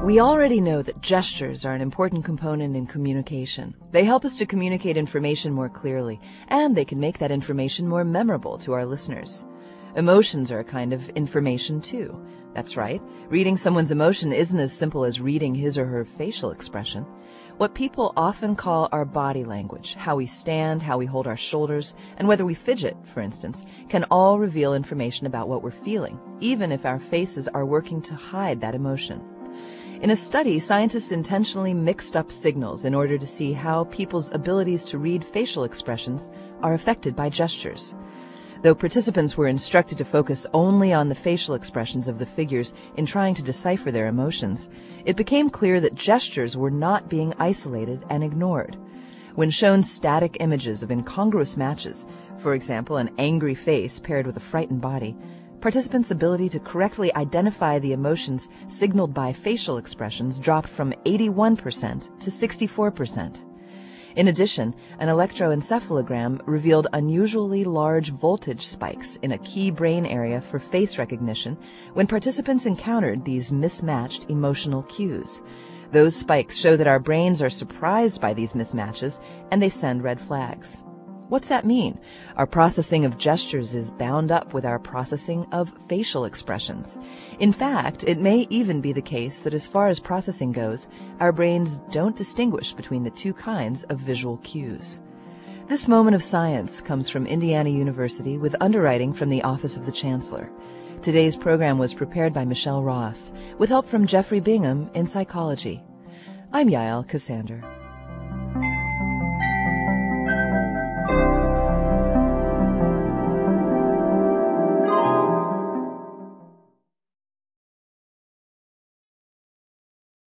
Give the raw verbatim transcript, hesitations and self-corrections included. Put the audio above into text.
We already know that gestures are an important component in communication. They help us to communicate information more clearly, and they can make that information more memorable to our listeners. Emotions are a kind of information too. That's right. Reading someone's emotion isn't as simple as reading his or her facial expression. What people often call our body language, how we stand, how we hold our shoulders, and whether we fidget, for instance, can all reveal information about what we're feeling, even if our faces are working to hide that emotion. In a study, scientists intentionally mixed up signals in order to see how people's abilities to read facial expressions are affected by gestures. Though participants were instructed to focus only on the facial expressions of the figures in trying to decipher their emotions, it became clear that gestures were not being isolated and ignored. When shown static images of incongruous matches, for example, an angry face paired with a frightened body, participants' ability to correctly identify the emotions signaled by facial expressions dropped from eighty-one percent to sixty-four percent. In addition, an electroencephalogram revealed unusually large voltage spikes in a key brain area for face recognition when participants encountered these mismatched emotional cues. Those spikes show that our brains are surprised by these mismatches, and they send red flags. What's that mean? Our processing of gestures is bound up with our processing of facial expressions. In fact, it may even be the case that as far as processing goes, our brains don't distinguish between the two kinds of visual cues. This moment of science comes from Indiana University with underwriting from the Office of the Chancellor. Today's program was prepared by Michelle Ross, with help from Jeffrey Bingham in psychology. I'm Yael Ksander.